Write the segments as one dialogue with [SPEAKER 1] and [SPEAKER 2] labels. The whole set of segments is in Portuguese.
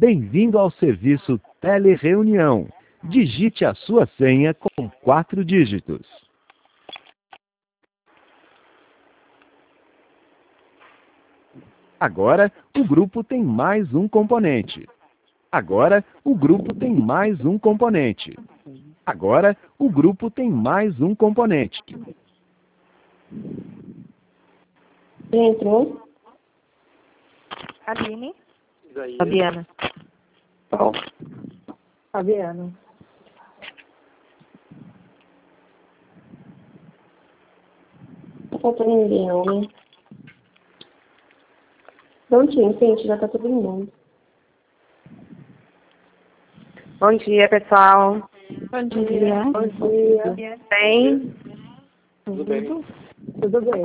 [SPEAKER 1] Bem-vindo ao serviço Telereunião. Digite a sua senha com 4 dígitos. Agora, o grupo tem mais um componente. Agora, o grupo tem mais um componente. Agora, o grupo tem mais um componente.
[SPEAKER 2] Entrou.
[SPEAKER 3] Aline.
[SPEAKER 4] Fabiana.
[SPEAKER 2] Ó. Fabiano. Não tá faltando ninguém, não, né? Prontinho, gente, já tá todo mundo.
[SPEAKER 3] Bom dia, pessoal.
[SPEAKER 2] Bom dia. Bom dia.
[SPEAKER 3] Bem?
[SPEAKER 2] Tudo bem? Tudo bem.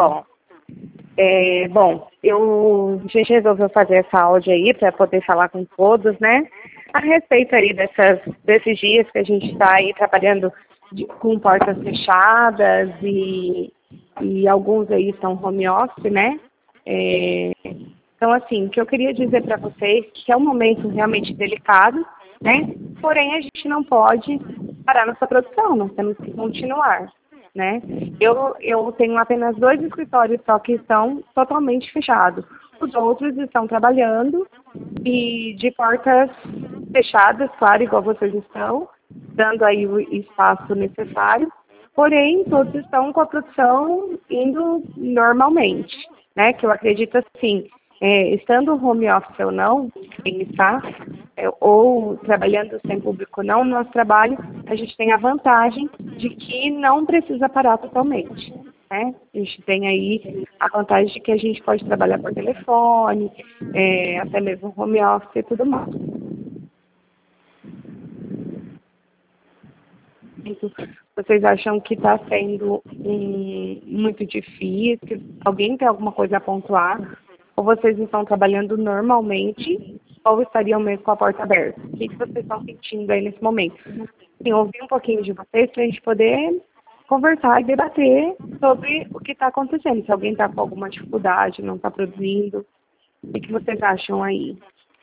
[SPEAKER 3] Bom, a gente resolveu fazer essa áudio aí para poder falar com todos, né? A respeito aí desses dias que a gente está aí trabalhando com portas fechadas e alguns aí estão home office, né? Então, assim, o que eu queria dizer para vocês que é um momento realmente delicado, né? Porém, a gente não pode parar nossa produção, nós temos que continuar, né? Eu tenho apenas 2 escritórios só que estão totalmente fechados. Os outros estão trabalhando e de portas fechadas, claro, igual vocês estão, dando aí o espaço necessário. Porém, todos estão com a produção indo normalmente, né? Que eu acredito assim, estando home office ou não, quem está, ou trabalhando sem público ou não, no nosso trabalho, a gente tem a vantagem de que não precisa parar totalmente, né? A gente tem aí a vantagem de que a gente pode trabalhar por telefone, até mesmo home office e tudo mais. Vocês acham que está sendo muito difícil? Alguém tem alguma coisa a pontuar? Ou vocês estão trabalhando normalmente ou estariam mesmo com a porta aberta? O que vocês estão sentindo aí nesse momento? Sim, ouvir um pouquinho de vocês para a gente poder conversar e debater sobre o que está acontecendo. Se alguém está com alguma dificuldade, não está produzindo, o que vocês acham aí?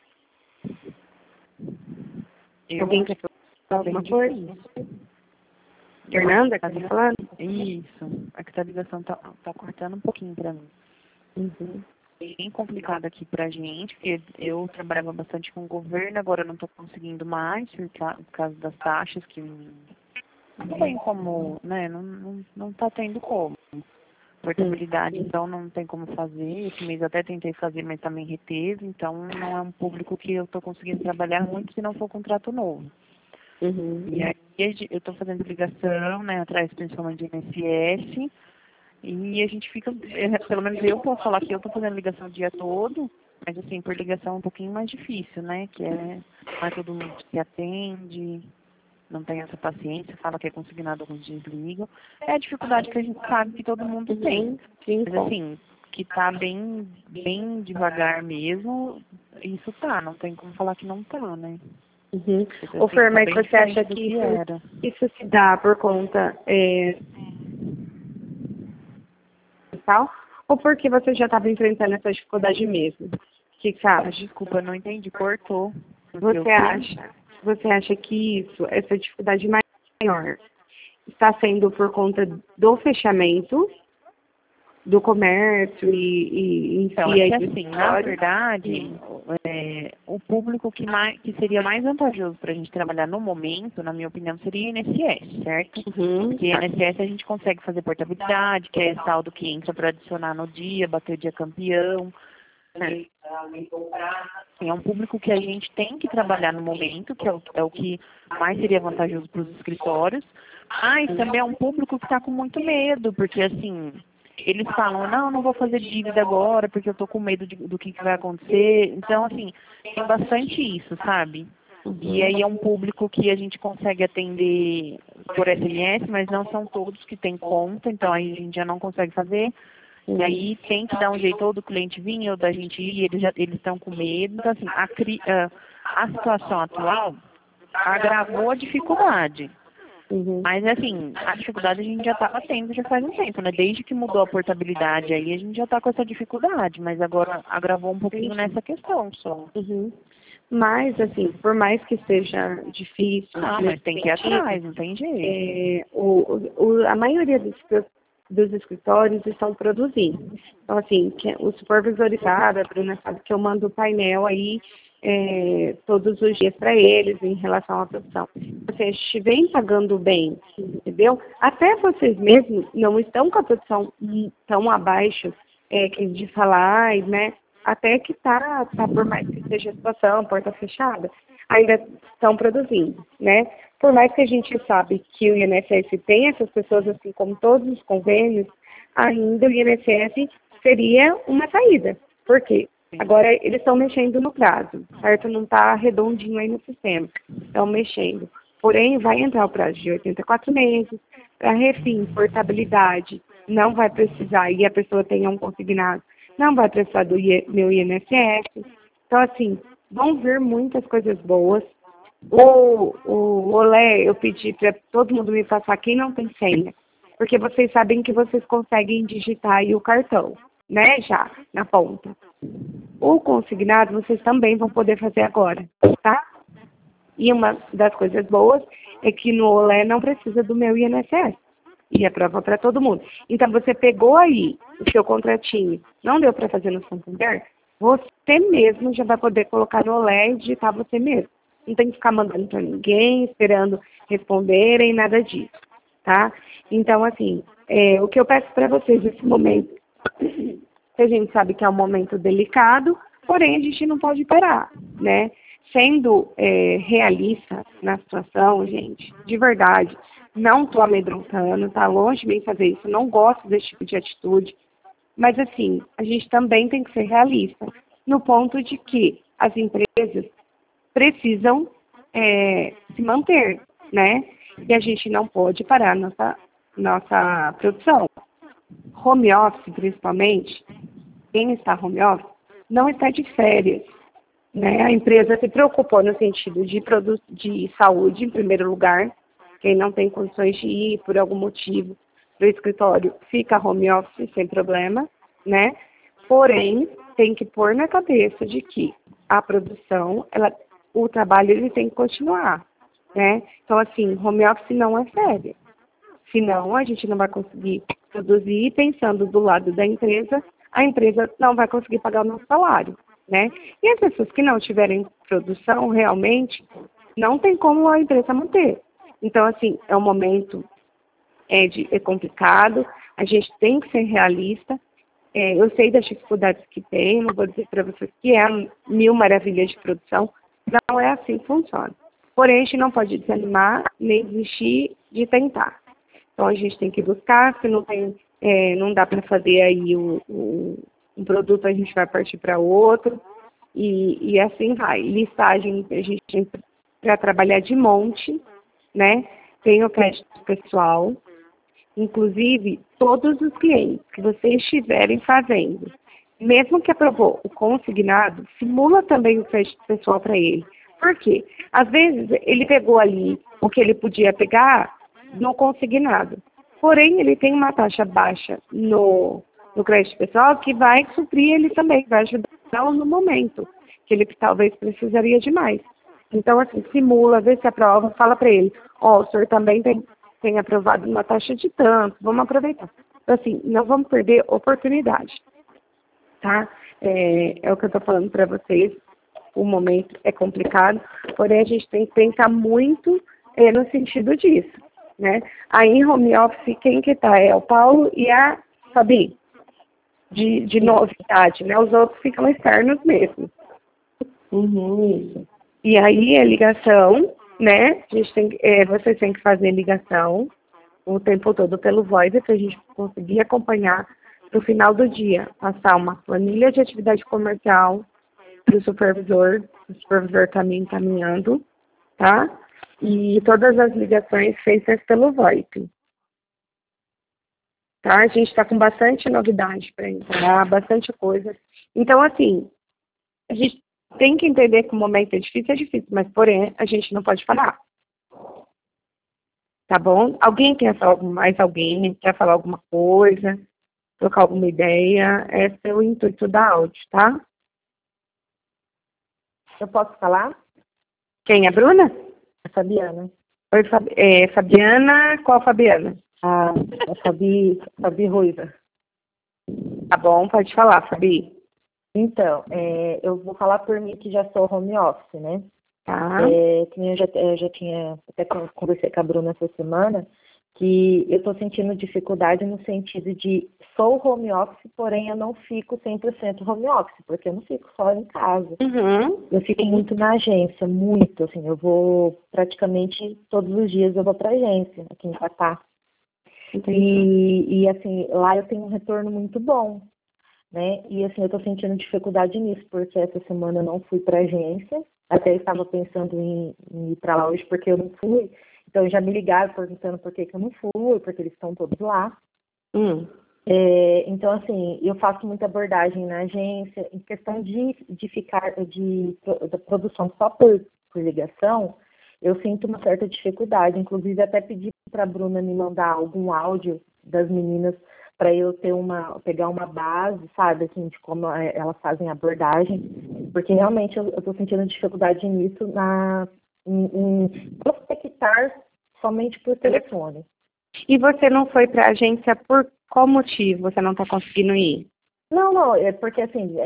[SPEAKER 3] Alguém quer falar alguma coisa? Fernanda, está falando?
[SPEAKER 4] Isso. É que a ligação tá cortando um pouquinho para mim.
[SPEAKER 2] Uhum.
[SPEAKER 4] Bem complicado aqui pra gente, porque eu trabalhava bastante com o governo, agora eu não estou conseguindo mais, por causa das taxas, que não tem como, né, não tá tendo como. Portabilidade, então, não tem como fazer. Esse mês eu até tentei fazer, mas também reteve, então não é um público que eu estou conseguindo trabalhar muito se não for contrato novo.
[SPEAKER 2] Uhum.
[SPEAKER 4] E aí eu estou fazendo ligação, né, atrás principalmente de INSS, e a gente fica, pelo menos eu posso falar que eu estou fazendo ligação o dia todo, mas assim, por ligação é um pouquinho mais difícil, né, que não é todo mundo que atende, não tem essa paciência, fala que é consignado, alguns desligam. É a dificuldade que a gente sabe que todo mundo tem.
[SPEAKER 2] Sim,
[SPEAKER 4] Mas assim, que tá bem devagar mesmo, isso tá, não tem como falar que não tá, né?
[SPEAKER 2] Uhum.
[SPEAKER 4] Assim,
[SPEAKER 2] Ô, Fer, mas
[SPEAKER 4] bem
[SPEAKER 2] você acha
[SPEAKER 4] diferente do
[SPEAKER 2] que
[SPEAKER 4] era.
[SPEAKER 2] isso se dá por conta tal, ou porque você já estava enfrentando essa dificuldade mesmo? O que você acha?
[SPEAKER 4] Desculpa, eu não entendi, cortou.
[SPEAKER 2] Você acha que essa dificuldade maior, está sendo por conta do fechamento do comércio e em
[SPEAKER 4] Então,
[SPEAKER 2] si
[SPEAKER 4] é
[SPEAKER 2] aí
[SPEAKER 4] que
[SPEAKER 2] do
[SPEAKER 4] assim, na
[SPEAKER 2] escritório?
[SPEAKER 4] verdade, o público que seria mais vantajoso para a gente trabalhar no momento, na minha opinião, seria INSS, certo?
[SPEAKER 2] Uhum.
[SPEAKER 4] Porque INSS a gente consegue fazer portabilidade, que é saldo que entra para adicionar no dia, bater o dia campeão. Né? Assim, é um público que a gente tem que trabalhar no momento, que é o que mais seria vantajoso para os escritórios, mas também é um público que está com muito medo, porque assim, eles falam, não vou fazer dívida agora, porque eu estou com medo do que vai acontecer. Então, assim, tem bastante isso, sabe? E aí é um público que a gente consegue atender por SMS, mas não são todos que têm conta, então aí a gente já não consegue fazer. E aí tem que dar um jeito ou do cliente vir ou da gente ir, eles estão com medo. Então, assim, a situação atual agravou a dificuldade.
[SPEAKER 2] Uhum.
[SPEAKER 4] Mas, assim, a dificuldade a gente já estava tendo já faz um tempo, né? Desde que mudou a portabilidade aí, a gente já está com essa dificuldade, mas agora agravou um pouquinho nessa questão só.
[SPEAKER 2] Uhum. Mas, assim, por mais que seja difícil...
[SPEAKER 4] Mas tem que ir atrás, não tem jeito.
[SPEAKER 2] A maioria dos escritórios estão produzindo. Então, assim, o supervisorizado, a Bruna sabe que eu mando o painel aí todos os dias para eles em relação à produção. Assim, a gente vem pagando bem, entendeu? Até vocês mesmos não estão com a produção tão abaixo de falar, né? Até que tá, por mais que seja a situação, porta fechada, ainda estão produzindo, né? Por mais que a gente sabe que o INSS tem essas pessoas, assim como todos os convênios, ainda o INSS seria uma saída. Por quê? Agora eles estão mexendo no prazo, certo? Não está redondinho aí no sistema. Estão mexendo. Porém, vai entrar o prazo de 84 meses, para refim, portabilidade, não vai precisar, e a pessoa tenha um consignado, não vai precisar do meu INSS. Então, assim, vão vir muitas coisas boas. O Olé, eu pedi para todo mundo me passar quem não tem senha, porque vocês sabem que vocês conseguem digitar aí o cartão, né, já, na ponta. O consignado vocês também vão poder fazer agora, tá? E uma das coisas boas é que no Olé não precisa do meu INSS. E é prova para todo mundo. Então, você pegou aí o seu contratinho, não deu para fazer no Santander, você mesmo já vai poder colocar no Olé e digitar você mesmo. Não tem que ficar mandando para ninguém, esperando responderem, nada disso, tá? Então, assim, o que eu peço para vocês nesse momento, que a gente sabe que é um momento delicado, porém a gente não pode parar, né? Sendo realista na situação, gente, de verdade, não estou amedrontando, tá longe de mim fazer isso, não gosto desse tipo de atitude, mas assim, a gente também tem que ser realista, no ponto de que as empresas precisam se manter, né? E a gente não pode parar nossa produção. Home office, principalmente, quem está home office não está de férias, né? A empresa se preocupou no sentido de saúde, em primeiro lugar. Quem não tem condições de ir por algum motivo para o escritório fica home office sem problema, né? Porém, tem que pôr na cabeça de que a produção, o trabalho ele tem que continuar, né? Então, assim, home office não é férias. Senão, a gente não vai conseguir produzir, pensando do lado da empresa, a empresa não vai conseguir pagar o nosso salário, né? E as pessoas que não tiverem produção, realmente, não tem como a empresa manter. Então, assim, é um momento complicado, a gente tem que ser realista. Eu sei das dificuldades que tem, não vou dizer para vocês que é mil maravilhas de produção, não é assim que funciona. Porém, a gente não pode desanimar, nem desistir de tentar. Então, a gente tem que buscar, se não dá para fazer aí um produto, a gente vai partir para outro, e assim vai. Listagem, a gente tem para trabalhar de monte, né? Tem o crédito pessoal, inclusive todos os clientes que vocês estiverem fazendo, mesmo que aprovou o consignado, simula também o crédito pessoal para ele. Por quê? Às vezes ele pegou ali o que ele podia pegar no consignado, porém ele tem uma taxa baixa no crédito pessoal que vai suprir ele também, vai ajudá-lo no momento que ele talvez precisaria de mais. Então, assim, simula, vê se aprova, fala para ele, o senhor também tem aprovado uma taxa de tanto, vamos aproveitar. Então, assim, não vamos perder oportunidade, tá? É o que eu estou falando para vocês, o momento é complicado, porém a gente tem que pensar muito no sentido disso, né? Aí em home office, quem que tá? É o Paulo e a Fabi, de novidade, né? Os outros ficam externos mesmo.
[SPEAKER 3] Isso.
[SPEAKER 2] E aí a ligação, né? Vocês têm que fazer ligação o tempo todo pelo Voice para a gente conseguir acompanhar no final do dia, passar uma planilha de atividade comercial para o supervisor está me encaminhando, tá? E todas as ligações feitas pelo VoIP. Tá? A gente está com bastante novidade para entrar, bastante coisa. Então, assim, a gente tem que entender que o momento é difícil, mas, porém, a gente não pode parar. Tá bom? Alguém quer falar mais? Alguém quer falar alguma coisa? Trocar alguma ideia? Esse é o intuito da áudio, tá?
[SPEAKER 3] Eu posso falar?
[SPEAKER 2] Quem? A Bruna?
[SPEAKER 3] A Fabiana.
[SPEAKER 2] Oi, Fabiana. Qual Fabiana?
[SPEAKER 3] A Fabi Ruiva.
[SPEAKER 2] Tá bom, pode falar, Fabi.
[SPEAKER 3] Então, eu vou falar por mim que já sou home office, né?
[SPEAKER 2] Tá.
[SPEAKER 3] Que nem eu já tinha, até conversei com a Bruna essa semana, que eu estou sentindo dificuldade no sentido de sou home office, porém eu não fico 100% home office, porque eu não fico só em casa.
[SPEAKER 2] Uhum.
[SPEAKER 3] Eu fico muito na agência, muito, assim, eu vou praticamente todos os dias eu vou para a agência, aqui em Catá. E assim, lá eu tenho um retorno muito bom, né? E assim, eu estou sentindo dificuldade nisso, porque essa semana eu não fui para a agência, até estava pensando em ir para lá hoje porque eu não fui. Então já me ligaram perguntando por que eu não fui, porque eles estão todos lá. Então, assim, eu faço muita abordagem na agência. Em questão de da produção só por ligação, eu sinto uma certa dificuldade. Inclusive, até pedi para a Bruna me mandar algum áudio das meninas para eu pegar uma base, sabe, assim, de como elas fazem abordagem. Porque realmente eu estou sentindo dificuldade nisso, em prospectar somente por telefone.
[SPEAKER 2] E você não foi para a agência por qual motivo você não está conseguindo ir?
[SPEAKER 3] Não, é porque assim,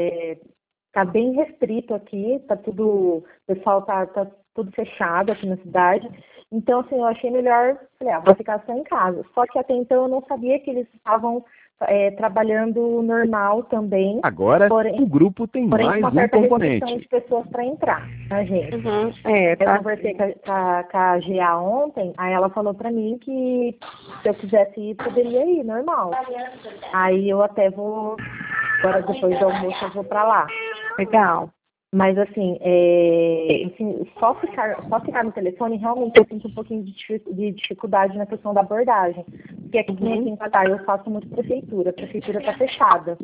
[SPEAKER 3] tá bem restrito aqui, tá tudo, o pessoal tá tudo fechado aqui na cidade. Então, assim, eu achei melhor, falei, vou ficar só em casa. Só que até então eu não sabia que eles estavam trabalhando normal também.
[SPEAKER 1] Agora, o grupo tem mais
[SPEAKER 3] uma
[SPEAKER 1] um
[SPEAKER 3] certa restrição
[SPEAKER 1] componente.
[SPEAKER 3] de pessoas para entrar na gente.
[SPEAKER 2] Tá.
[SPEAKER 3] Eu conversei com a GA ontem, aí ela falou para mim que se eu quisesse ir, poderia ir, normal. Aí eu até vou, agora depois do almoço eu vou para lá.
[SPEAKER 2] Legal.
[SPEAKER 3] Mas assim, só ficar no telefone, realmente eu sinto um pouquinho de dificuldade na questão da abordagem. Porque aqui em Catar eu faço muito prefeitura, a prefeitura está fechada.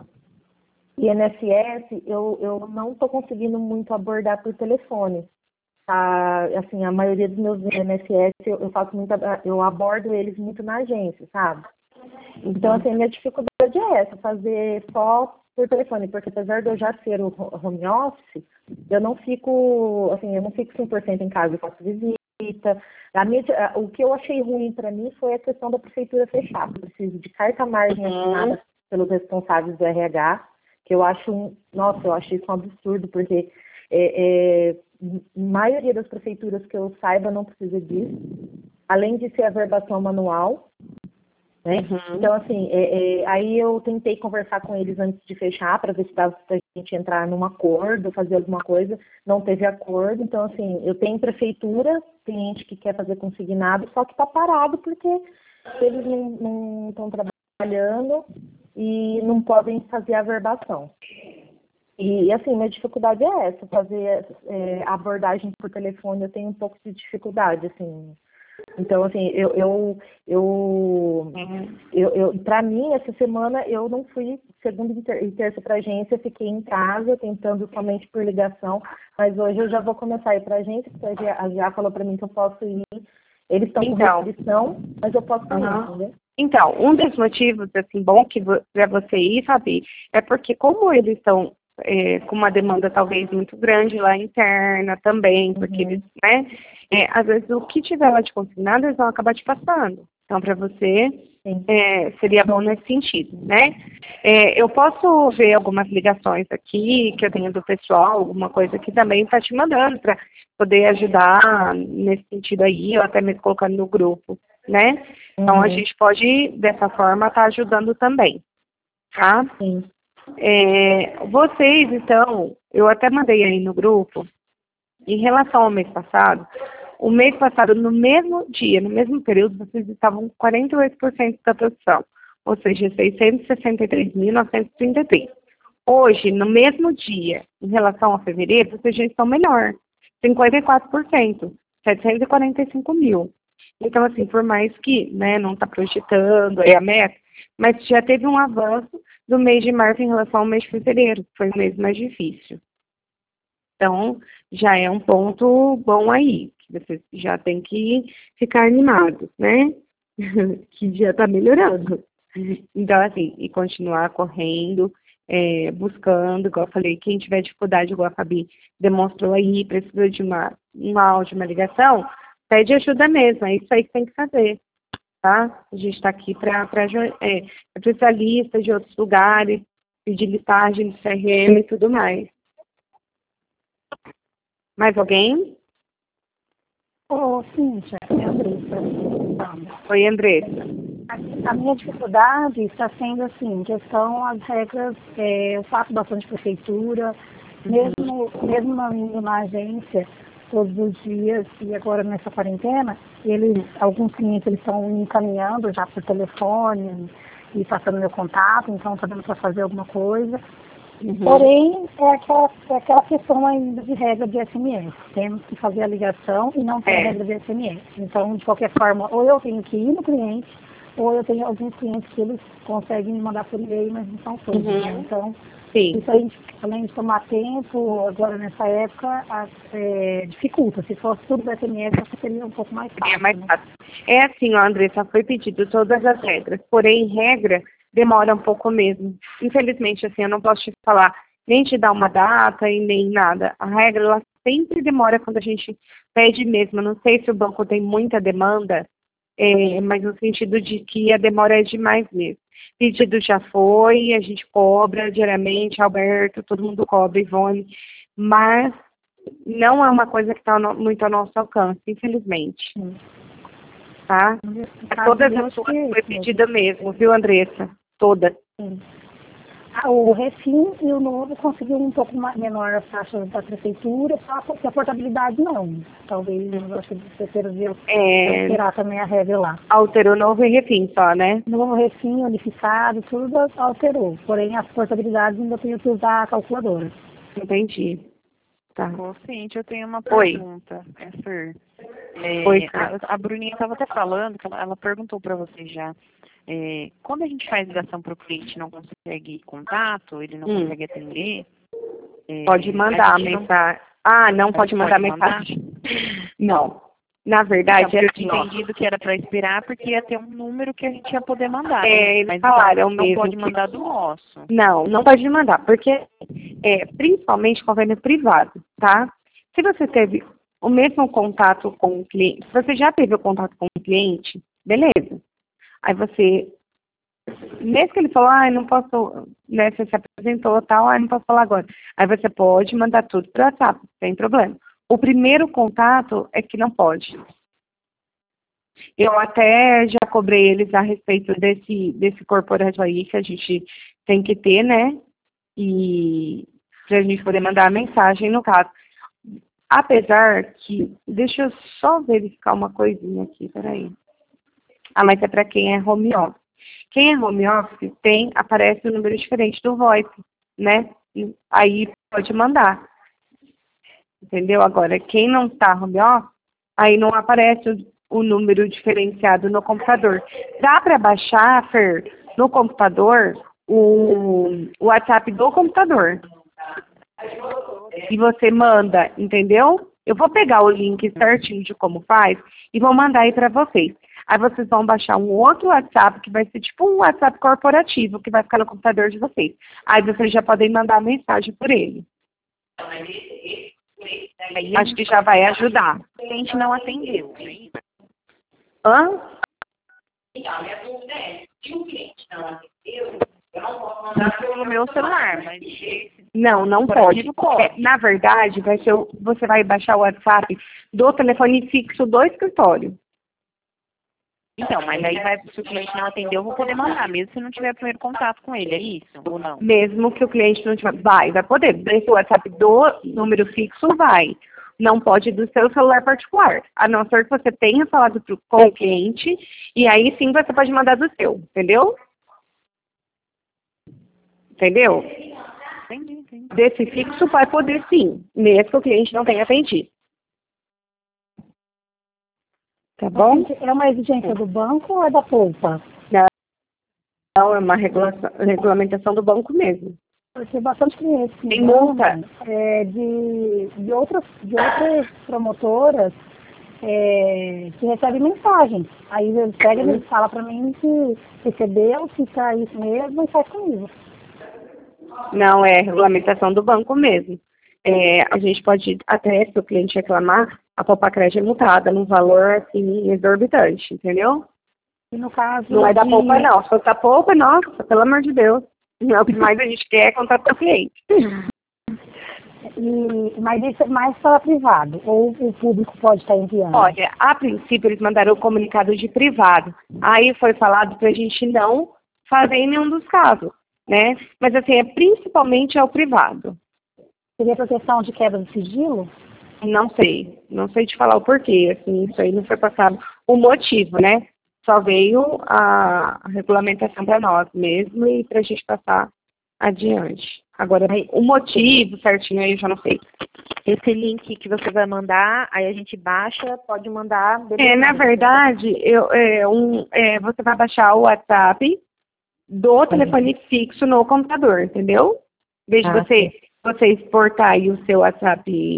[SPEAKER 3] E INSS, eu não estou conseguindo muito abordar por telefone. Tá? Assim, a maioria dos meus INSS, eu abordo eles muito na agência, sabe? Então, assim, a minha dificuldade é essa, fazer só por telefone, porque apesar de eu já ser o home office, eu não fico 100% em casa, eu faço visita. O que eu achei ruim para mim foi a questão da prefeitura fechar. Eu preciso de carta-margem assinada pelos responsáveis do RH, que eu acho isso um absurdo, porque a maioria das prefeituras que eu saiba não precisa disso, além de ser a verbação manual, né? Então, assim, aí eu tentei conversar com eles antes de fechar, para ver se dava pra gente entrar num acordo, fazer alguma coisa, não teve acordo, então, assim, eu tenho prefeitura, cliente que quer fazer consignado, só que está parado porque eles não estão trabalhando e não podem fazer a verbação. E, assim, minha dificuldade é essa, fazer a abordagem por telefone, eu tenho um pouco de dificuldade, assim. Então, assim, para mim, essa semana, eu não fui segunda e terça para a agência, fiquei em casa, tentando somente por ligação, mas hoje eu já vou começar a ir para a agência, porque a GA falou para mim que eu posso ir, eles estão com restrição, mas eu posso ir, entendeu?
[SPEAKER 2] Então, um dos motivos, assim, bom para você ir, Fabi, é porque como eles estão com uma demanda talvez muito grande lá interna também, porque eles, né, às vezes o que tiver lá de consignado, eles vão acabar te passando. Então, para você, seria bom nesse sentido, né? Eu posso ver algumas ligações aqui, que eu tenho do pessoal, alguma coisa que também está te mandando, para poder ajudar nesse sentido aí, ou até mesmo colocando no grupo, né? Então, a gente pode, dessa forma, estar ajudando também, tá?
[SPEAKER 3] Sim.
[SPEAKER 2] Vocês, então, eu até mandei aí no grupo, em relação ao mês passado, o mês passado, no mesmo dia, no mesmo período, vocês estavam com 48% da produção, ou seja, 663.933. Hoje, no mesmo dia, em relação a fevereiro, vocês já estão melhor, 54%, 745 mil. Então, assim, por mais que, né, não está projetando aí a meta, mas já teve um avanço do mês de março em relação ao mês de fevereiro, que foi o mês mais difícil. Então, já é um ponto bom aí, que vocês já tem que ficar animados, né? Que já está melhorando. Então, assim, e continuar correndo, buscando, igual eu falei, quem tiver dificuldade, igual a Fabi demonstrou aí, precisa de um áudio, uma ligação, pede ajuda mesmo, é isso aí que tem que fazer, tá? A gente está aqui para especialistas de outros lugares, pedir listagem de CRM e tudo mais. Mais alguém?
[SPEAKER 5] Cíntia, é a Andressa.
[SPEAKER 2] Oi, Andressa.
[SPEAKER 5] A minha dificuldade está sendo assim, questão as regras, eu faço bastante prefeitura, mesmo não indo na agência todos os dias e agora nessa quarentena, alguns clientes eles estão me encaminhando já por telefone e passando meu contato, então está dando para fazer alguma coisa. Porém, é aquela questão ainda de regra de SMS. Temos que fazer a ligação e não tem regra de SMS. Então, de qualquer forma, ou eu tenho que ir no cliente, ou eu tenho alguns clientes que eles conseguem me mandar por e-mail, mas não são todos. Né? Então, isso aí, além de tomar tempo, agora nessa época, dificulta. Se fosse tudo do SMS, acho que seria um pouco mais fácil.
[SPEAKER 2] É mais fácil. É assim, ó, Andressa, foi pedido todas as regras. Porém, regra demora um pouco mesmo. Infelizmente, assim, eu não posso te falar, nem te dar uma data e nem nada. A regra, ela sempre demora quando a gente pede mesmo. Eu não sei se o banco tem muita demanda, mas no sentido de que a demora é demais mesmo. Pedido já foi, a gente cobra diariamente, Alberto, todo mundo cobra, Ivone, mas não é uma coisa que está muito ao nosso alcance, infelizmente. Tá? Todas as suas foi pedida mesmo, viu, Andressa? Todas.
[SPEAKER 5] O Refim e o Novo conseguiu um pouco menor a taxa da prefeitura, só que a portabilidade não. Talvez, eu acho que você devia alterar também a regra lá.
[SPEAKER 2] Alterou Novo e Refim só, né?
[SPEAKER 5] Novo, Refim, unificado, tudo alterou. Porém, as portabilidades ainda tenho que usar a calculadora.
[SPEAKER 2] Entendi. Tá.
[SPEAKER 4] Cíntia, eu tenho uma pergunta. Fer.
[SPEAKER 2] Oi,
[SPEAKER 4] a Bruninha estava até falando, que ela perguntou para você já. Quando a gente faz ligação para o cliente e não consegue contato, ele não consegue atender.
[SPEAKER 2] Pode mandar mensagem. Não pode mandar mensagem. Não. Na verdade,
[SPEAKER 4] eu tinha entendido que era para esperar, porque ia ter um número que a gente ia poder mandar.
[SPEAKER 2] Eles falaram
[SPEAKER 4] não
[SPEAKER 2] mesmo.
[SPEAKER 4] Pode mandar do nosso.
[SPEAKER 2] Não pode mandar, porque principalmente convênio privado, tá? Se você teve o mesmo contato com o cliente, se você já teve o contato com o cliente, beleza. Aí você, mesmo que ele falou, não posso, né, você se apresentou tal, não posso falar agora. Aí você pode mandar tudo para o WhatsApp, sem problema. O primeiro contato é que não pode. Eu até já cobrei eles a respeito desse corporativo aí que a gente tem que ter, né? E para a gente poder mandar a mensagem, no caso. Apesar que, deixa eu só verificar uma coisinha aqui, peraí. Mas é para quem é home office. Quem é home office aparece um número diferente do VoIP, né? Aí pode mandar. Entendeu? Agora, quem não está home office, aí não aparece o número diferenciado no computador. Dá para baixar, Fer, no computador, o WhatsApp do computador. E você manda, entendeu? Eu vou pegar o link certinho de como faz e vou mandar aí para vocês. Aí vocês vão baixar um outro WhatsApp, que vai ser tipo um WhatsApp corporativo, que vai ficar no computador de vocês. Aí vocês já podem mandar mensagem por ele. Acho que já vai ajudar.
[SPEAKER 4] O cliente não atendeu.
[SPEAKER 2] Hã?
[SPEAKER 4] Então, a minha dúvida é, se o cliente não atendeu, eu não posso mandar pelo meu celular, mas...
[SPEAKER 2] Não pode. Na verdade, você vai baixar o WhatsApp do telefone fixo do escritório.
[SPEAKER 4] Então, mas aí se o cliente não atendeu, eu vou poder mandar, mesmo se não tiver primeiro contato com ele, é isso ou não?
[SPEAKER 2] Mesmo que o cliente não tiver, vai poder. Desse WhatsApp do número fixo, vai. Não pode do seu celular particular, a não ser que você tenha falado com o cliente, e aí sim você pode mandar do seu, entendeu? Entendeu?
[SPEAKER 4] Entendi.
[SPEAKER 2] Desse fixo vai poder sim, mesmo que o cliente não tenha atendido. Tá bom?
[SPEAKER 5] É uma exigência do banco ou é da polpa?
[SPEAKER 2] Não, é uma regulamentação do banco mesmo.
[SPEAKER 5] Porque bastante clientes
[SPEAKER 2] tem multa
[SPEAKER 5] de outras promotoras que recebem mensagens. Aí eles pegam e falam para mim que recebeu, se está isso mesmo, e faz comigo.
[SPEAKER 2] Não, é regulamentação do banco mesmo. A gente pode, até se o cliente reclamar, a Poupa-Crédito é multada num valor, assim, exorbitante, entendeu?
[SPEAKER 5] E no caso
[SPEAKER 2] Não é da Poupa, não. Se fosse da Poupa, nossa, pelo amor de Deus. O que mais a gente quer é contratar o cliente.
[SPEAKER 5] Mas isso é mais para privado, ou o público pode estar enviando?
[SPEAKER 2] Olha, a princípio eles mandaram o comunicado de privado. Aí foi falado para a gente não fazer em nenhum dos casos, né? Mas assim, principalmente é o privado.
[SPEAKER 5] Seria proteção de quebra de sigilo?
[SPEAKER 2] Não sei te falar o porquê, assim, isso aí não foi passado o motivo, né? Só veio a regulamentação para nós mesmo e para a gente passar adiante. Agora, o motivo certinho aí eu já não sei.
[SPEAKER 3] Esse link que você vai mandar, aí a gente baixa, pode mandar...
[SPEAKER 2] Na verdade, você vai baixar o WhatsApp do telefone fixo no computador, entendeu? Em vez de você exportar aí o seu WhatsApp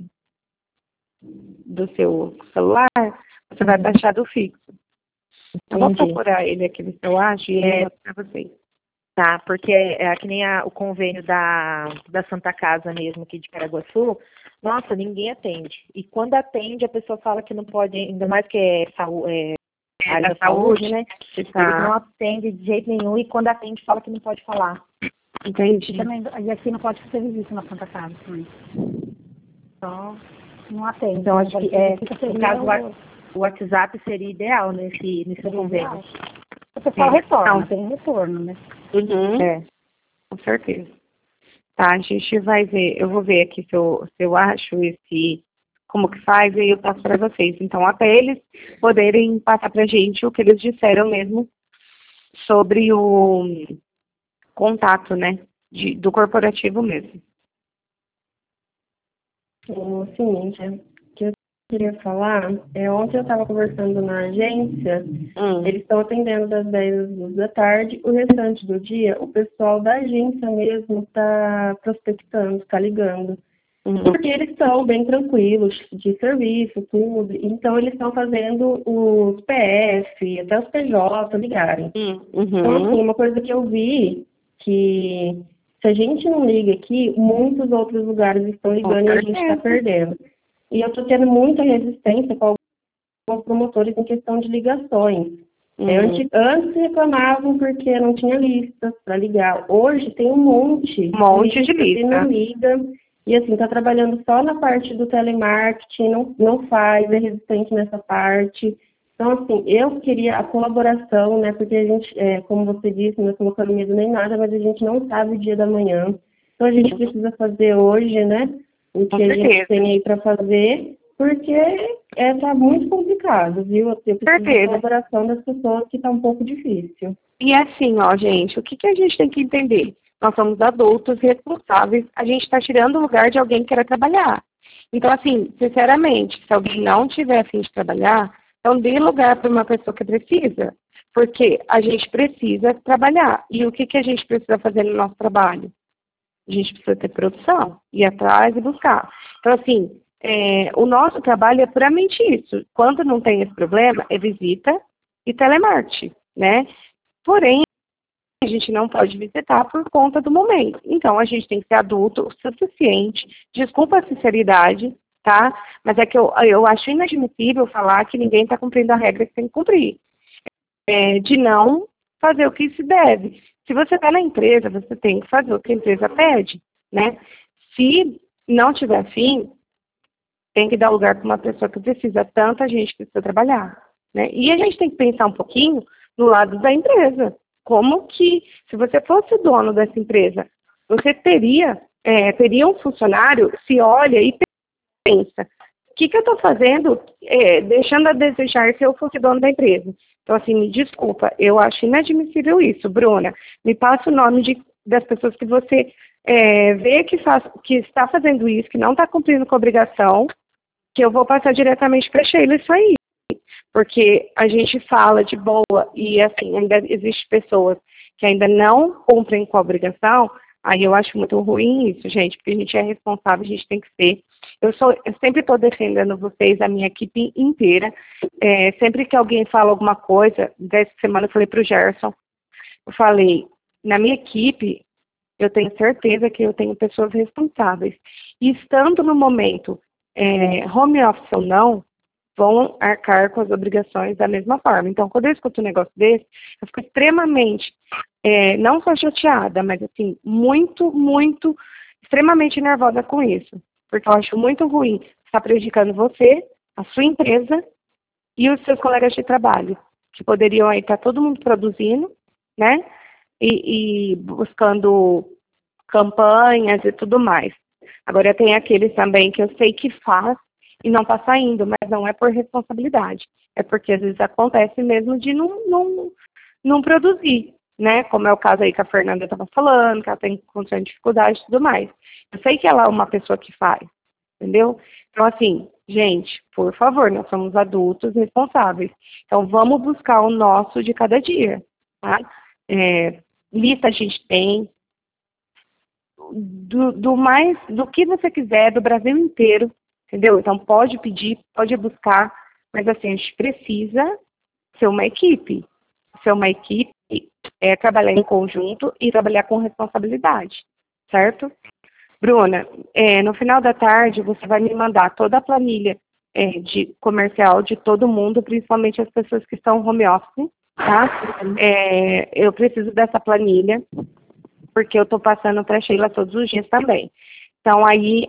[SPEAKER 2] do seu celular, você vai baixar do fixo. Eu vou procurar ele aqui no seu acho e ele mostra para vocês.
[SPEAKER 3] Tá, porque é que nem o convênio da Santa Casa mesmo aqui de Caraguaçu, nossa, ninguém atende. E quando atende, a pessoa fala que não pode, ainda mais que área da saúde, né? Eles não atendem de jeito nenhum e quando atende, fala que não pode falar.
[SPEAKER 2] Entendi.
[SPEAKER 5] E aqui não pode ser visita na Santa Casa também. Então, não atende.
[SPEAKER 3] Então, acho que no caso, o WhatsApp seria ideal nesse convênio.
[SPEAKER 5] O pessoal retorna, tem retorno, né?
[SPEAKER 2] Uhum. Com certeza. Tá, a gente vai ver, eu vou ver aqui se eu acho como que faz e eu passo para vocês. Então, até eles poderem passar pra gente o que eles disseram mesmo sobre o contato, né, do corporativo mesmo.
[SPEAKER 6] O seguinte, que eu queria falar, ontem eu estava conversando na agência, eles estão atendendo das 10 às 2 da tarde, o restante do dia, o pessoal da agência mesmo está prospectando, está ligando. Porque eles estão bem tranquilos de serviço, tudo, então eles estão fazendo os PF, até os PJ ligarem. Então, assim, uma coisa que eu vi, que se a gente não liga aqui, muitos outros lugares estão ligando e a gente está perdendo. E eu estou tendo muita resistência com alguns promotores em questão de ligações. Antes reclamavam porque não tinha listas para ligar. Hoje tem um monte
[SPEAKER 2] de lista.
[SPEAKER 6] Que não liga. E assim, está trabalhando só na parte do telemarketing, não faz, é resistente nessa parte. Então, assim, eu queria a colaboração, né? Porque a gente, como você disse, não é colocando medo nem nada, mas a gente não sabe o dia da manhã. Então, a gente precisa fazer hoje, né? O que a gente tem aí para fazer, porque tá muito complicado, viu? Eu preciso da colaboração das pessoas que está um pouco difícil.
[SPEAKER 2] E assim, ó, gente, o que a gente tem que entender? Nós somos adultos responsáveis, a gente está tirando o lugar de alguém que quer trabalhar. Então, assim, sinceramente, se alguém não tiver a fim de trabalhar, então dê lugar para uma pessoa que precisa, porque a gente precisa trabalhar. E o que a gente precisa fazer no nosso trabalho? A gente precisa ter produção, ir atrás e buscar. Então, assim, o nosso trabalho é puramente isso. Quando não tem esse problema, é visita e telemarketing, né? Porém, a gente não pode visitar por conta do momento. Então, a gente tem que ser adulto o suficiente. Desculpa a sinceridade, tá? Mas é que eu acho inadmissível falar que ninguém está cumprindo a regra que tem que cumprir. De não fazer o que se deve. Se você está na empresa, você tem que fazer o que a empresa pede, né? Se não tiver fim, tem que dar lugar para uma pessoa que precisa, tanta gente que precisa trabalhar, né? E a gente tem que pensar um pouquinho no lado da empresa. Como que, se você fosse dono dessa empresa, você teria um funcionário, se olha e pensa, o que eu estou fazendo, deixando a desejar se eu fosse dono da empresa? Então, assim, me desculpa, eu acho inadmissível isso. Bruna, me passa o nome das pessoas que você vê que está fazendo isso, que não está cumprindo com a obrigação, que eu vou passar diretamente para a Sheila isso aí. Porque a gente fala de boa e, assim, ainda existem pessoas que ainda não cumprem com a obrigação, aí eu acho muito ruim isso, gente, porque a gente é responsável, a gente tem que ser. Eu sempre estou defendendo vocês, a minha equipe inteira. Sempre que alguém fala alguma coisa, dessa semana eu falei para o Gerson, eu falei, na minha equipe, eu tenho certeza que eu tenho pessoas responsáveis. E estando no momento, home office ou não, vão arcar com as obrigações da mesma forma. Então, quando eu escuto um negócio desse, eu fico extremamente, não só chateada, mas assim, muito, extremamente nervosa com isso. Porque eu acho muito ruim estar prejudicando você, a sua empresa e os seus colegas de trabalho, que poderiam aí estar todo mundo produzindo, né? E buscando campanhas e tudo mais. Agora tem aqueles também que eu sei que faz e não está saindo, mas não é por responsabilidade. É porque às vezes acontece mesmo de não produzir, né? Como é o caso aí que a Fernanda estava falando, que ela tem condição de dificuldade e tudo mais. Eu sei que ela é uma pessoa que faz, entendeu? Então, assim, gente, por favor, nós somos adultos responsáveis. Então, vamos buscar o nosso de cada dia, tá? Lista a gente tem, do que você quiser, do Brasil inteiro, entendeu? Então, pode pedir, pode buscar, mas assim, a gente precisa ser uma equipe. Ser uma equipe é trabalhar em conjunto e trabalhar com responsabilidade, certo? Bruna, no final da tarde você vai me mandar toda a planilha de comercial de todo mundo, principalmente as pessoas que estão home office, tá? Eu preciso dessa planilha, porque eu estou passando para a Sheila todos os dias também. Então, aí...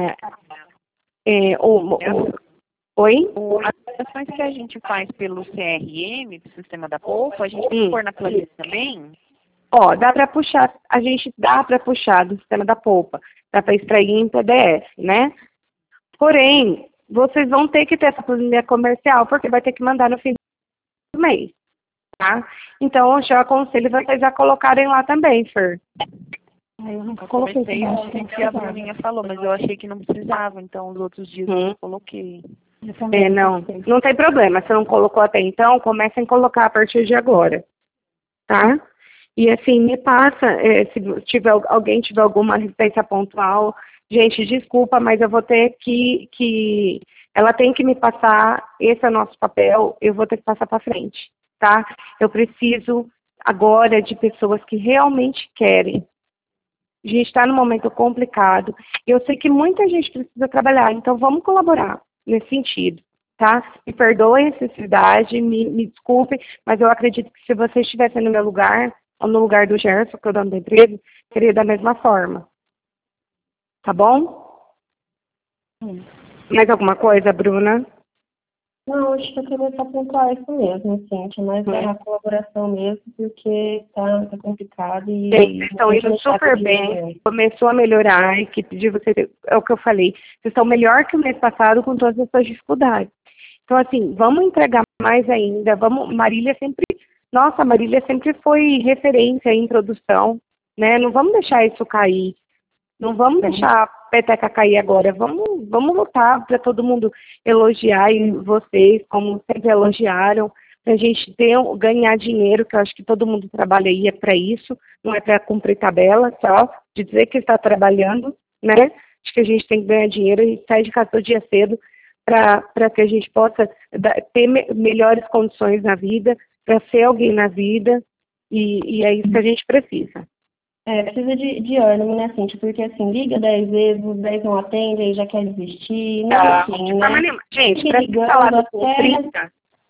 [SPEAKER 2] Oi?
[SPEAKER 4] As ações que a gente faz pelo CRM, do sistema da Poupa, a gente tem que pôr na planilha também?
[SPEAKER 2] Ó, dá para puxar, a gente dá para puxar do sistema da Poupa, dá para extrair em PDF, né? Porém, vocês vão ter que ter essa planilha comercial, porque vai ter que mandar no fim do mês, tá? Então, eu aconselho vocês a colocarem lá também, Fer.
[SPEAKER 5] Eu nunca
[SPEAKER 4] Eu
[SPEAKER 5] coloquei
[SPEAKER 4] comecei ontem que a Bruninha falou, mas eu achei que não precisava, então os outros dias eu coloquei.
[SPEAKER 2] Não tem problema, se não colocou até então, comecem a colocar a partir de agora, tá? E assim, me passa, se alguém tiver alguma resistência pontual, gente, desculpa, mas eu vou ter que ela tem que me passar, esse é o nosso papel, eu vou ter que passar para frente, tá? Eu preciso agora de pessoas que realmente querem. A gente está num momento complicado, eu sei que muita gente precisa trabalhar, então vamos colaborar nesse sentido, tá? Me perdoem a necessidade, me desculpem, mas eu acredito que se vocês estivessem no meu lugar, ou no lugar do Gerson, que é o dono da empresa, seria da mesma forma. Tá bom? Mais alguma coisa, Bruna?
[SPEAKER 6] Não, acho que eu queria só pontuar isso mesmo, Cíntia, mas é uma colaboração mesmo, porque tá complicado e...
[SPEAKER 2] Vocês estão indo super bem, começou a melhorar, a equipe de vocês, é o que eu falei, vocês estão melhor que o mês passado com todas as suas dificuldades. Então, assim, vamos entregar mais ainda, Marília sempre foi referência em produção, né? Não vamos deixar isso cair, não vamos deixar a peteca cair agora, vamos lutar para todo mundo elogiar e vocês, como sempre elogiaram, para a gente ganhar dinheiro, que eu acho que todo mundo trabalha aí é para isso, não é para cumprir tabela só, de dizer que está trabalhando, né? Acho que a gente tem que ganhar dinheiro e sair de casa todo dia cedo para que a gente possa ter melhores condições na vida, para ser alguém na vida, e é isso que a gente precisa.
[SPEAKER 6] Precisa de ânimo, né, Cíntia? Porque, assim, liga 10 vezes, os 10 não atendem, aí já quer desistir, não é assim, né?
[SPEAKER 2] Gente, para ter falado com 30,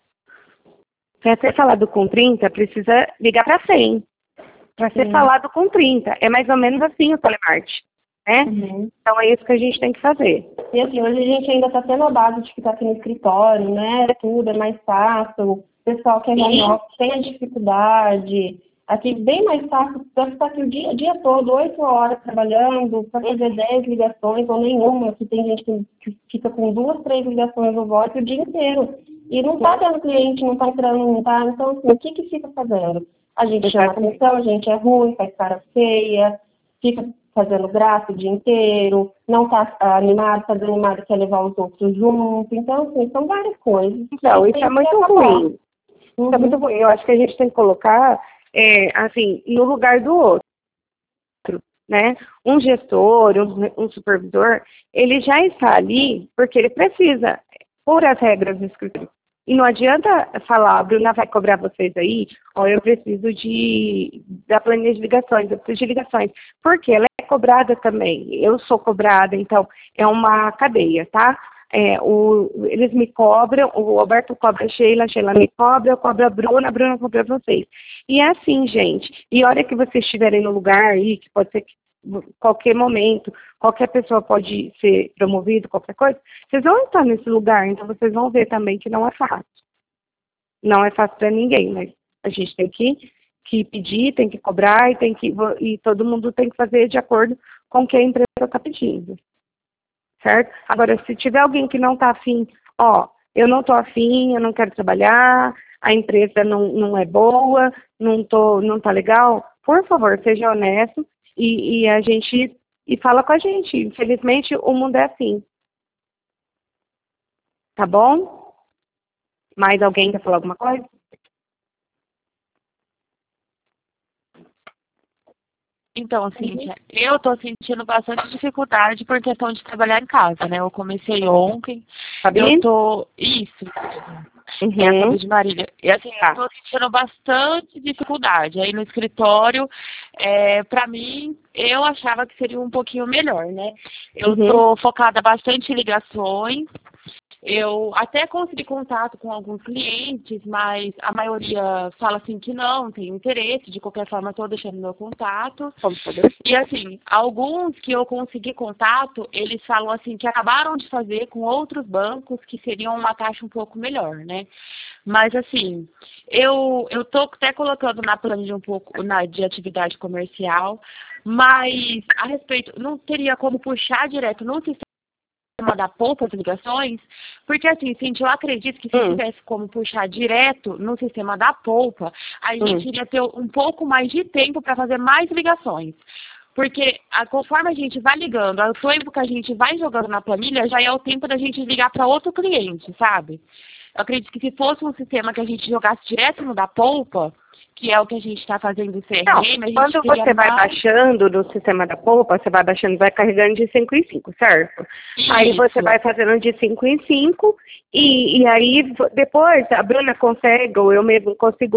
[SPEAKER 2] para ter falado com 30, precisa ligar para 100. Para ser falado com 30. É mais ou menos assim o telemarketing, né? Então, é isso que a gente tem que fazer.
[SPEAKER 6] E, assim, hoje a gente ainda está tendo a base de que está aqui no escritório, né? Tudo é mais fácil. O pessoal que é home office tem a dificuldade... Aqui bem mais fácil, você está aqui o dia todo, 8 horas trabalhando, para fazer 10 ligações ou nenhuma, que tem gente que fica com 2, 3 ligações no voto o dia inteiro. E não está tendo cliente, não está entrando, não está. Então, assim, o que fica fazendo? A gente chama atenção, a gente é ruim, faz cara feia, fica fazendo graça o dia inteiro, não está animado, está desanimado, quer levar os outros junto. Então, assim, são várias coisas.
[SPEAKER 2] Então, isso é muito ruim. Isso é muito ruim. Eu acho que a gente tem que colocar... assim, no lugar do outro, né? Um gestor, um supervisor, ele já está ali porque ele precisa pôr as regras do escritório, E não adianta falar, a Bruna vai cobrar vocês aí, ó, eu preciso da planilha de ligações, eu preciso de ligações. Porque ela é cobrada também, eu sou cobrada, então é uma cadeia, tá? Eles me cobram, o Alberto cobra a Sheila me cobra, eu cobro a Bruna cobra vocês. E é assim, gente. E a hora que vocês estiverem no lugar aí, que pode ser que qualquer momento, qualquer pessoa pode ser promovido, qualquer coisa, vocês vão estar nesse lugar, então vocês vão ver também que não é fácil. Não é fácil para ninguém, mas a gente tem que pedir, tem que cobrar e todo mundo tem que fazer de acordo com o que a empresa está pedindo. Certo? Agora, se tiver alguém que não está afim, ó, eu não estou afim, eu não quero trabalhar, a empresa não é boa, não tá legal, por favor, seja honesto e fala com a gente. Infelizmente, o mundo é assim. Tá bom? Mais alguém quer falar alguma coisa?
[SPEAKER 4] Então, Cíntia, eu estou sentindo bastante dificuldade por questão de trabalhar em casa, né? Eu comecei ontem, eu tô... Isso,
[SPEAKER 2] Uhum.
[SPEAKER 4] de Marília. E assim, eu estou sentindo bastante dificuldade. Aí no escritório, para mim, eu achava que seria um pouquinho melhor, né? Eu estou focada bastante em ligações. Eu até consegui contato com alguns clientes, mas a maioria fala assim que não, tem interesse, de qualquer forma estou deixando meu contato. E assim, alguns que eu consegui contato, eles falam assim que acabaram de fazer com outros bancos que seriam uma taxa um pouco melhor, né? Mas assim, eu estou até colocando na planilha um pouco de atividade comercial, mas a respeito, não teria como puxar direto no sistema da poupa as ligações, porque assim, Cintia, eu acredito que se tivesse como puxar direto no sistema da poupa, a gente iria ter um pouco mais de tempo para fazer mais ligações. Porque conforme a gente vai ligando, o tempo que a gente vai jogando na planilha, já é o tempo da gente ligar para outro cliente, sabe? Eu acredito que se fosse um sistema que a gente jogasse direto no da poupa, que é o que a gente está fazendo no CRM, a gente
[SPEAKER 2] quando você vai baixando no sistema da poupa, você vai baixando, vai carregando de 5 em 5, certo? Isso. Aí você vai fazendo de 5 em 5 e aí depois a Bruna consegue, ou eu mesmo consigo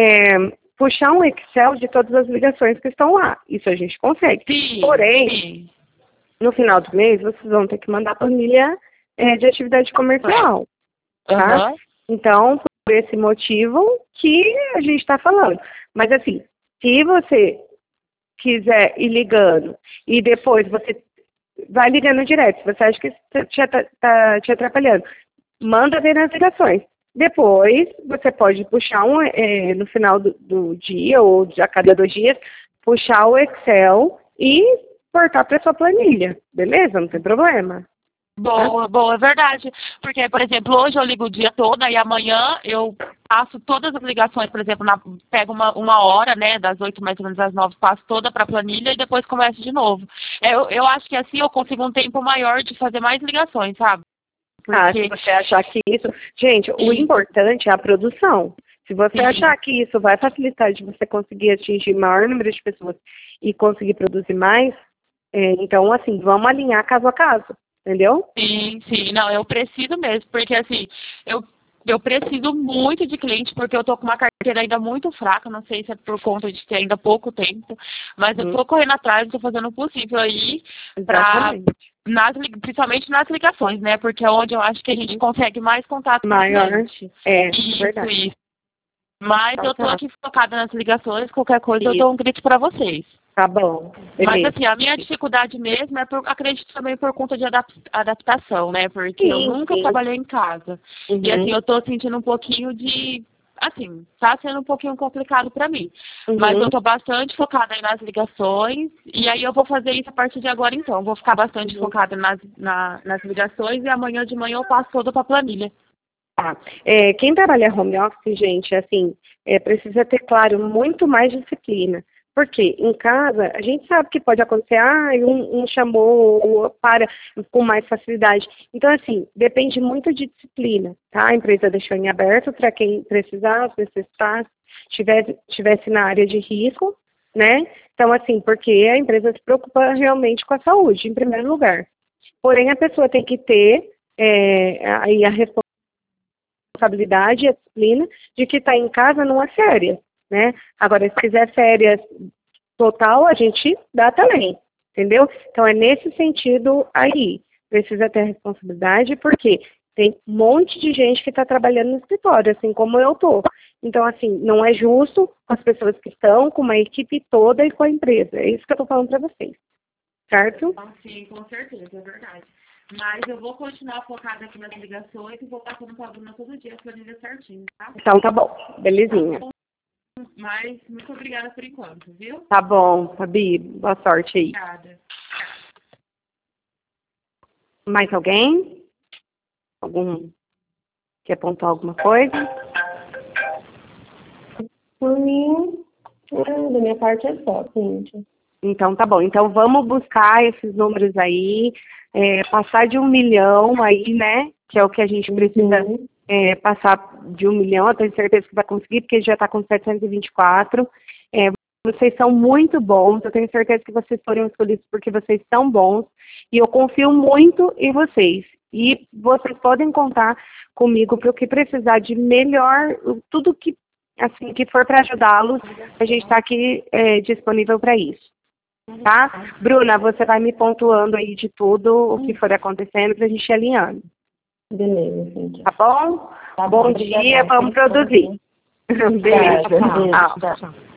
[SPEAKER 2] puxar um Excel de todas as ligações que estão lá. Isso a gente consegue.
[SPEAKER 4] Sim,
[SPEAKER 2] porém, no final do mês, vocês vão ter que mandar a planilha de atividade comercial. Tá? Então, por esse motivo que a gente está falando. Mas assim, se você quiser ir ligando e depois você vai ligando direto, se você acha que está te atrapalhando, manda ver nas ligações. Depois, você pode puxar no final do dia ou a cada 2 dias, puxar o Excel e portar para sua planilha. Beleza? Não tem problema.
[SPEAKER 4] Boa, é verdade. Porque, por exemplo, hoje eu ligo o dia todo e amanhã eu passo todas as ligações, por exemplo, pego uma hora, né, das 8 mais ou menos às 9, passo toda para a planilha e depois começo de novo. Eu acho que assim eu consigo um tempo maior de fazer mais ligações, sabe?
[SPEAKER 2] Se você achar que isso... Gente, o importante é a produção. Se você achar que isso vai facilitar de você conseguir atingir maior número de pessoas e conseguir produzir mais, então, assim, vamos alinhar caso a caso. Entendeu?
[SPEAKER 4] Sim. Não, eu preciso mesmo, porque assim, eu preciso muito de cliente, porque eu tô com uma carteira ainda muito fraca, não sei se é por conta de ter ainda pouco tempo, mas eu tô correndo atrás, tô fazendo o possível aí, principalmente nas ligações, né? Porque é onde eu acho que a gente consegue mais contato com o cliente.
[SPEAKER 2] Verdade.
[SPEAKER 4] Isso. Mas eu tô aqui focada nas ligações, qualquer coisa eu dou um grito para vocês.
[SPEAKER 2] Tá bom.
[SPEAKER 4] Mas assim, a minha dificuldade mesmo acredito também por conta de adaptação, né? Porque eu nunca trabalhei em casa. E assim, eu tô sentindo um pouquinho de... Assim, tá sendo um pouquinho complicado para mim. Mas eu tô bastante focada aí nas ligações. E aí eu vou fazer isso a partir de agora, então. Vou ficar bastante focada nas ligações e amanhã de manhã eu passo toda pra planilha.
[SPEAKER 2] Tá. Quem trabalha home office, gente, assim, precisa ter, claro, muito mais disciplina. Porque em casa, a gente sabe que pode acontecer, um chamou ou para com mais facilidade. Então, assim, depende muito de disciplina, tá? A empresa deixou em aberto para quem precisasse, necessitasse, estivesse na área de risco, né? Então, assim, porque a empresa se preocupa realmente com a saúde, em primeiro lugar. Porém, a pessoa tem que ter aí a responsabilidade responsabilidade e a disciplina de que estar em casa não é férias, né? Agora, se quiser férias total, a gente dá também, entendeu? Então, é nesse sentido aí. Precisa ter responsabilidade, porque tem um monte de gente que está trabalhando no escritório, assim como eu estou. Então, assim, não é justo com as pessoas que estão, com uma equipe toda e com a empresa. É isso que eu estou falando para vocês. Certo?
[SPEAKER 4] Sim, com certeza, é verdade. Mas eu vou continuar focada aqui nas ligações e vou passando para a Bruna todo dia a planilha certinho, tá?
[SPEAKER 2] Então, tá bom. Belezinha.
[SPEAKER 4] Mas muito obrigada por enquanto, viu?
[SPEAKER 2] Tá bom, Fabi. Boa sorte aí.
[SPEAKER 4] Obrigada.
[SPEAKER 2] Mais alguém? Algum quer apontar alguma coisa?
[SPEAKER 6] Por mim, da minha parte é só, Cíntia.
[SPEAKER 2] Então, tá bom. Então, vamos buscar esses números aí, passar de 1 milhão aí, né? Que é o que a gente precisa passar de 1 milhão. Eu tenho certeza que vai conseguir, porque já está com 724. Vocês são muito bons. Eu tenho certeza que vocês foram escolhidos porque vocês são bons. E eu confio muito em vocês. E vocês podem contar comigo para o que precisar de melhor, tudo que, assim, que for para ajudá-los, a gente está aqui disponível para isso. Tá? Bruna, você vai me pontuando aí de tudo o que for acontecendo para a gente ir alinhando.
[SPEAKER 6] Beleza, Cíntia.
[SPEAKER 2] Tá bom?
[SPEAKER 6] Tá
[SPEAKER 2] bom
[SPEAKER 6] bom,
[SPEAKER 2] dia,
[SPEAKER 6] obrigada.
[SPEAKER 2] vamos produzir. Beijo. Tchau.
[SPEAKER 5] Tchau.